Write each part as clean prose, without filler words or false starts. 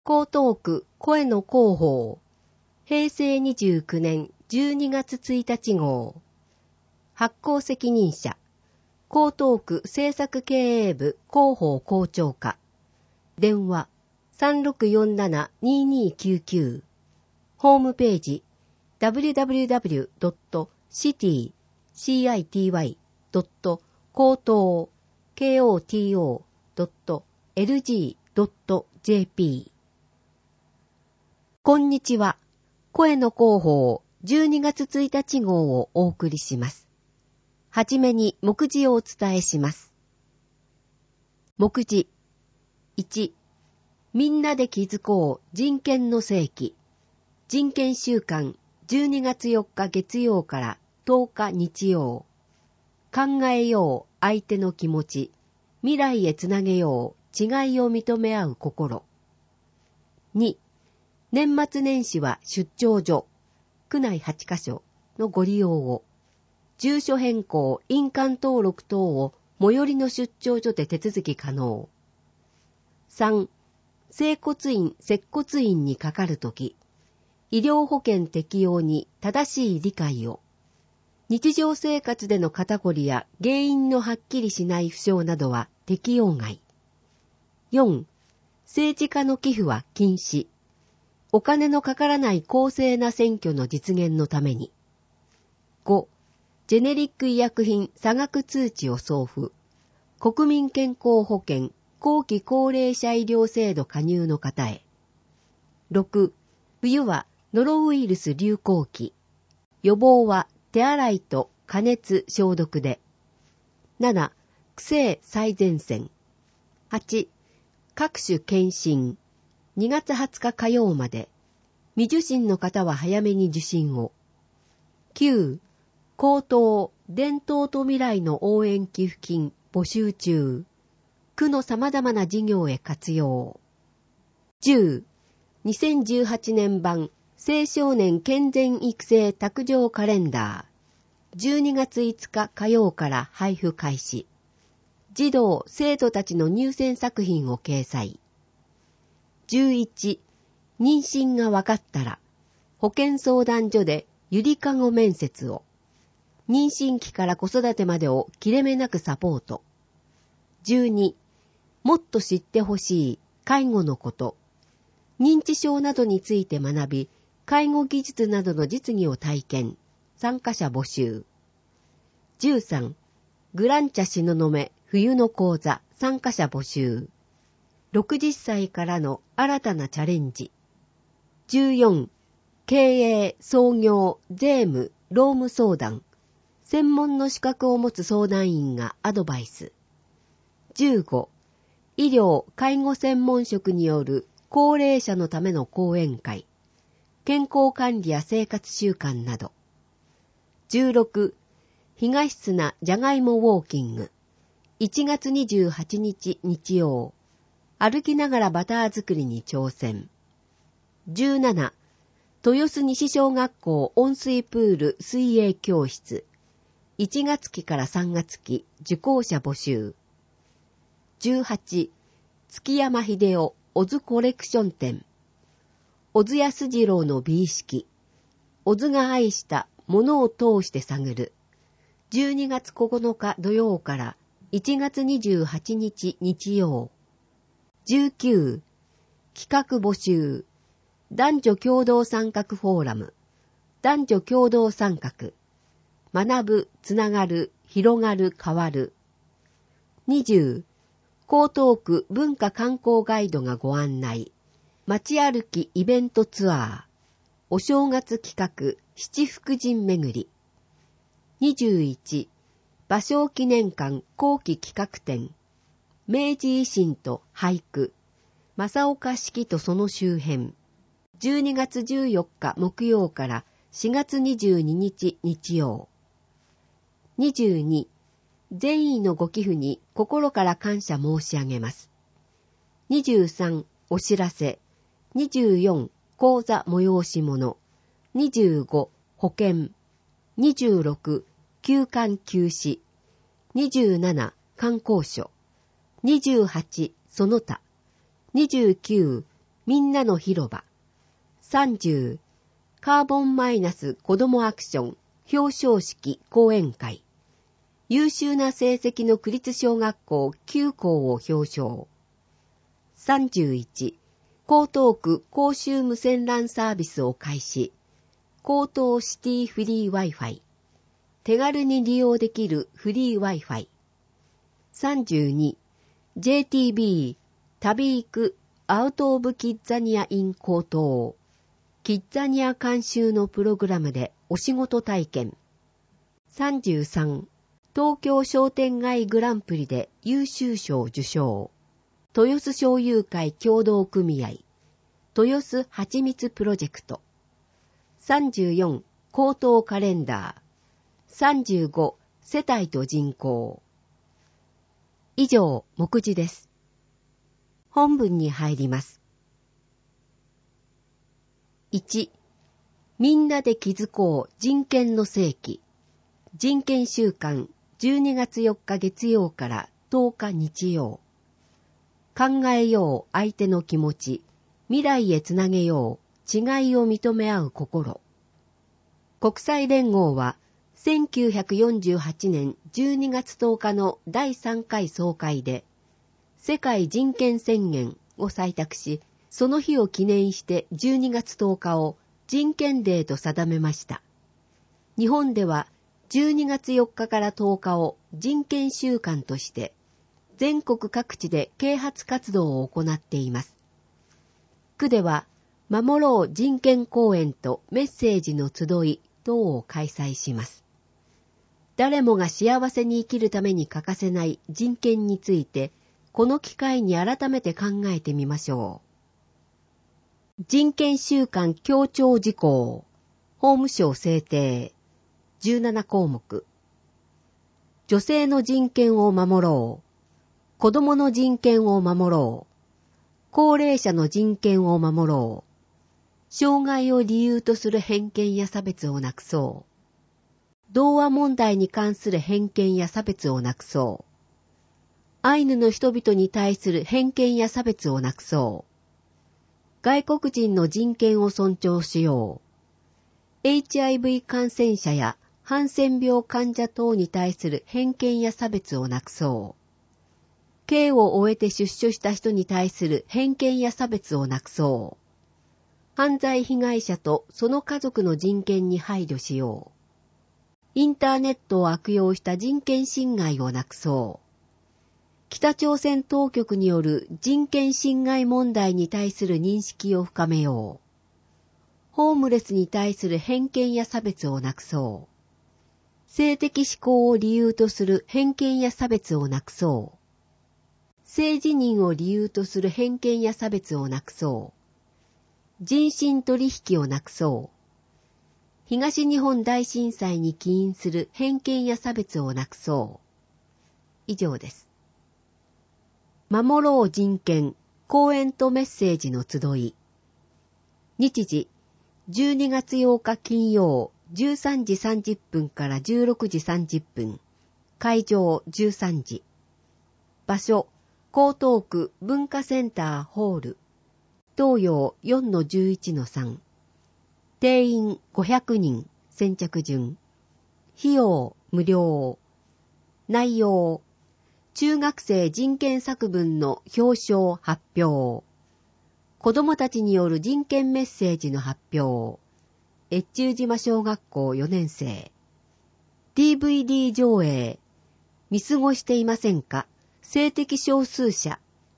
江東区声の広報平成29年12月1日号発行責任者江東区政策経営部広報校長課電話 3647-2299 ホームページ www.city-koto.lg.jp こんにちは。声の広報12月1日号をお送りします。はじめに目次をお伝えします。目次1、みんなで気づこう人権の世紀人権週間12月4日月曜から10日日曜考えよう相手の気持ち未来へつなげよう違いを認め合う心2、年末年始は出張所区内8カ所のご利用を住所変更印鑑登録等を最寄りの出張所で手続き可能3、整骨院接骨院にかかるとき医療保険適用に正しい理解を日常生活での肩こりや原因のはっきりしない負傷などは適用外4、政治家の寄付は禁止お金のかからない公正な選挙の実現のために。5、ジェネリック医薬品差額通知を送付。国民健康保険後期高齢者医療制度加入の方へ。6、冬はノロウイルス流行期。予防は手洗いと加熱消毒で。7、癖最前線。8、各種検診。2月20日火曜まで。未受診の方は早めに受診を。9. 高等伝統と未来の応援寄付金募集中。区の様々な事業へ活用。10. 2018年版青少年健全育成卓上カレンダー。12月5日火曜から配布開始。児童・生徒たちの入選作品を掲載。11. 妊娠が分かったら、保健相談所でゆりかご面接を。妊娠期から子育てまでを切れ目なくサポート。12. もっと知ってほしい介護のこと。認知症などについて学び、介護技術などの実技を体験。参加者募集。13. グランチャ東雲冬の講座参加者募集。60歳からの新たなチャレンジ。14. 経営、創業、税務、労務相談。専門の資格を持つ相談員がアドバイス。15. 医療・介護専門職による高齢者のための講演会。健康管理や生活習慣など。16. 東質なじゃがいもウォーキング。1月28日日曜。歩きながらバター作りに挑戦。17. 豊洲西小学校温水プール水泳教室。1月期から3月期受講者募集。18. 月山秀夫オズコレクション展。小津安二郎の美意識。小津が愛したものを通して探る。12月9日土曜から1月28日日曜。19. 企画募集。男女共同参画フォーラム。男女共同参画。学ぶ、つながる、広がる、変わる。20. 江東区文化観光ガイドがご案内。街歩きイベントツアー。お正月企画、七福神巡り。21. 芭蕉記念館後期企画展。明治維新と俳句。正岡式とその周辺。12月14日木曜から4月22日日曜。22. 善意のご寄付に心から感謝申し上げます。23. お知らせ。24. 講座催し物。25. 保険。26. 休館休止。27. 観光所。28. その他。29. みんなの広場。30、カーボンマイナス子どもアクション表彰式講演会。優秀な成績の区立小学校9校を表彰。31、江東区公衆無線 LAN サービスを開始。江東シティフリー Wi-Fi。手軽に利用できるフリー Wi-Fi。32、JTB 旅行くアウトオブキッザニア in 江東。キッザニア監修のプログラムでお仕事体験。33、東京商店街グランプリで優秀賞受賞。豊洲商友会協同組合。豊洲はちみつプロジェクト。34、江東カレンダー。35、世帯と人口。以上、目次です。本文に入ります。1、みんなで気づこう人権の世紀。人権週間12月4日月曜から10日日曜。考えよう相手の気持ち、未来へつなげよう違いを認め合う心。国際連合は1948年12月10日の第3回総会で世界人権宣言を採択し、その日を記念して12月10日を人権デーと定めました。日本では12月4日から10日を人権週間として全国各地で啓発活動を行っています。区では守ろう人権講演とメッセージの集い等を開催します。誰もが幸せに生きるために欠かせない人権について、この機会に改めて考えてみましょう。人権週間強調事項、法務省制定、17項目。女性の人権を守ろう。子供の人権を守ろう。高齢者の人権を守ろう。障害を理由とする偏見や差別をなくそう。同和問題に関する偏見や差別をなくそう。アイヌの人々に対する偏見や差別をなくそう。外国人の人権を尊重しよう。HIV 感染者やハンセン病患者等に対する偏見や差別をなくそう。刑を終えて出所した人に対する偏見や差別をなくそう。犯罪被害者とその家族の人権に配慮しよう。インターネットを悪用した人権侵害をなくそう。北朝鮮当局による人権侵害問題に対する認識を深めよう。ホームレスに対する偏見や差別をなくそう。性的指向を理由とする偏見や差別をなくそう。性自認を理由とする偏見や差別をなくそう。人身取引をなくそう。東日本大震災に起因する偏見や差別をなくそう。以上です。守ろう人権、講演とメッセージの集い。日時、12月8日金曜、13時30分から16時30分。会場13時。場所、江東区文化センターホール。東洋 4-11-3。定員500人、先着順。費用無料。内容、中学生人権作文の表彰発表。子どもたちによる人権メッセージの発表。越中島小学校4年生。DVD 上映。見過ごしていませんか？性的少数者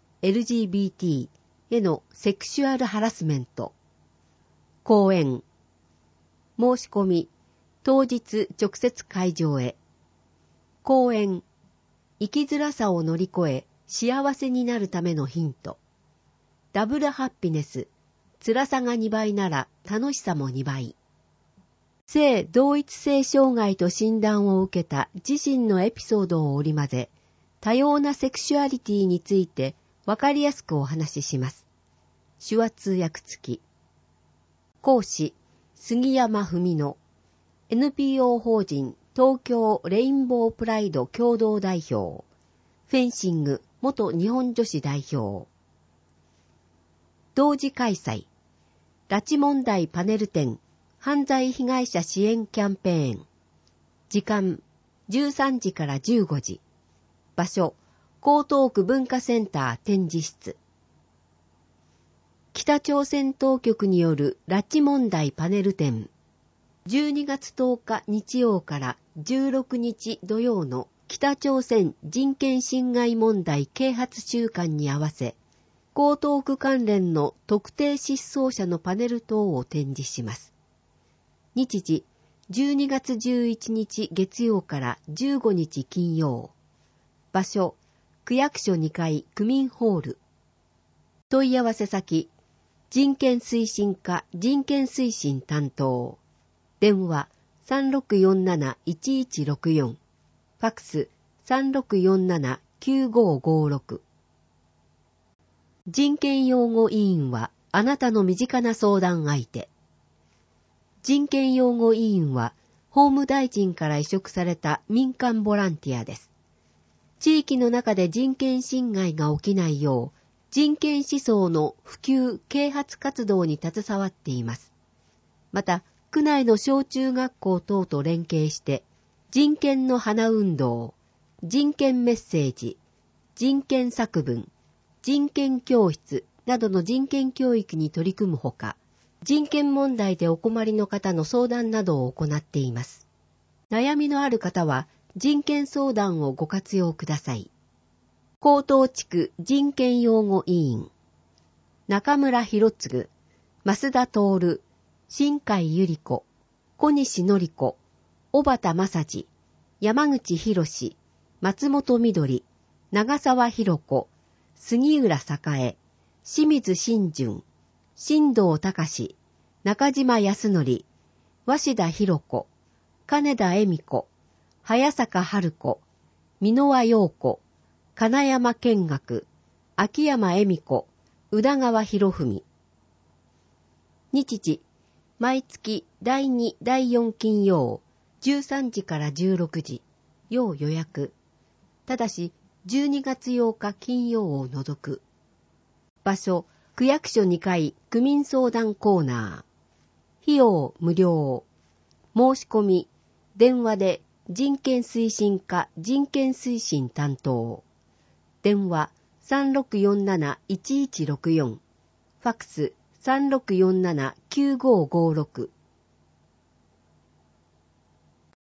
LGBT へのセクシュアルハラスメント。講演。申し込み。当日直接会場へ。講演。生きづらさを乗り越え幸せになるためのヒント。ダブルハッピネス。辛さが2倍なら楽しさも2倍。性同一性障害と診断を受けた自身のエピソードを織り交ぜ、多様なセクシュアリティについてわかりやすくお話しします。手話通訳付き。講師、杉山文乃。NPO 法人東京レインボープライド共同代表。フェンシング元日本女子代表。 同時開催。拉致問題パネル展、犯罪被害者支援キャンペーン。時間、13時から15時。場所、江東区文化センター展示室。北朝鮮当局による拉致問題パネル展。12月10日日曜から16日土曜の北朝鮮人権侵害問題啓発週間に合わせ、江東区関連の特定失踪者のパネル等を展示します。日時、12月11日月曜から15日金曜。場所、区役所2階区民ホール。問い合わせ先、人権推進課人権推進担当。電話 3647-1164。ファックス 3647-9556。人権擁護委員はあなたの身近な相談相手。人権擁護委員は法務大臣から委嘱された民間ボランティアです。地域の中で人権侵害が起きないよう、人権思想の普及・啓発活動に携わっています。また、区内の小中学校等と連携して、人権の花運動、人権メッセージ、人権作文、人権教室などの人権教育に取り組むほか、人権問題でお困りの方の相談などを行っています。悩みのある方は、人権相談をご活用ください。江東地区人権擁護委員、中村博次、増田徹、新海百合子、小西典子、小畑正次、山口博士、松本みどり、長沢博子、杉浦栄、清水真純、新藤隆、中島康則、鷲田博子、金田恵美子、早坂春子、箕輪陽子、金山見学、秋山恵美子、宇田川博文。日時、毎月第2、第4金曜、13時から16時、要予約。ただし、12月8日金曜を除く。場所、区役所2階区民相談コーナー。費用無料。申し込み、電話で人権推進課人権推進担当。電話 3647-1164。ファックス 3647-9556。